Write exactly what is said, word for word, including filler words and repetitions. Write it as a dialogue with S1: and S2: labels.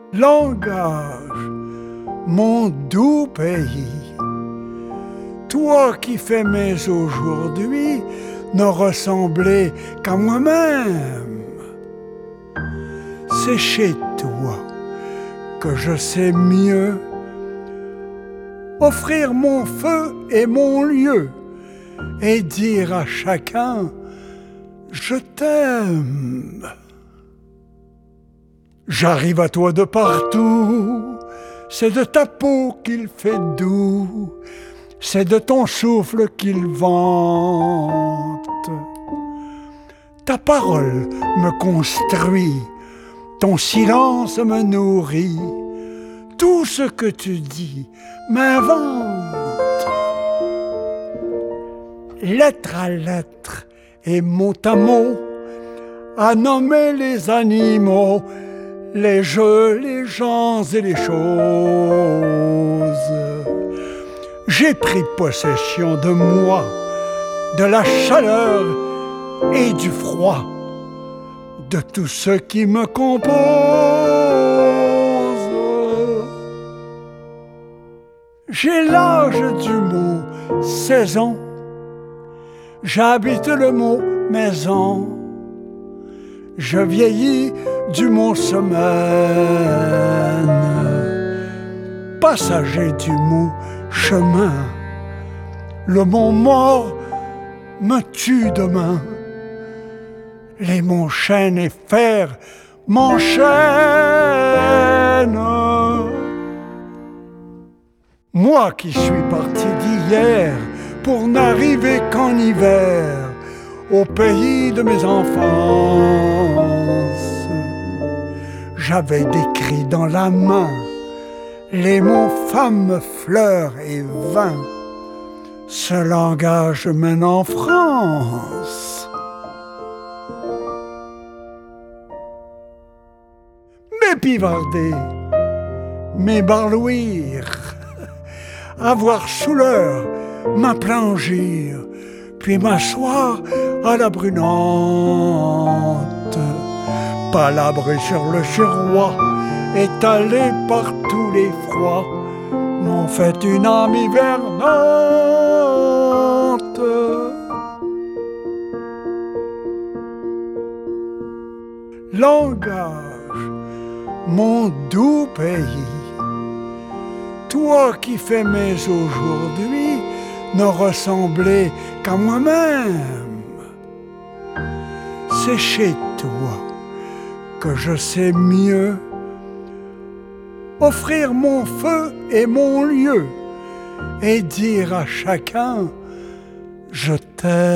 S1: Langage, mon doux pays, toi qui fais mes aujourd'hui ne ressembler qu'à moi-même. C'est chez toi que je sais mieux offrir mon feu et mon lieu et dire à chacun « Je t'aime ». J'arrive à toi de partout, c'est de ta peau qu'il fait doux, c'est de ton souffle qu'il vante. Ta parole me construit, ton silence me nourrit, tout ce que tu dis m'invente. Lettre à lettre et mot à mot, à nommer les animaux, les jeux, les gens et les choses. J'ai pris possession de moi, de la chaleur et du froid, de tout ce qui me compose. J'ai l'âge du mot saison, j'habite le mot maison. Je vieillis du mot semaine, passager du mot chemin. Le mot mort me tue demain. Les mots chêne et fer m'enchaînent. Moi qui suis parti d'hier pour n'arriver qu'en hiver au pays de mes enfances, j'avais décrit dans la main les mots femme, fleur et vin. Ce langage mène en France. M'épivarder, m'ébarlouir, avoir sous l'heure, m'applangir, puis m'asseoir à la brunante, palabré sur le suroît, étalé par tous les froids, m'ont fait une âme hivernante. Langage, mon doux pays, toi qui fais mes aujourd'hui ne ressembler qu'à moi-même. C'est chez toi que je sais mieux offrir mon feu et mon lieu et dire à chacun « Je t'aime ».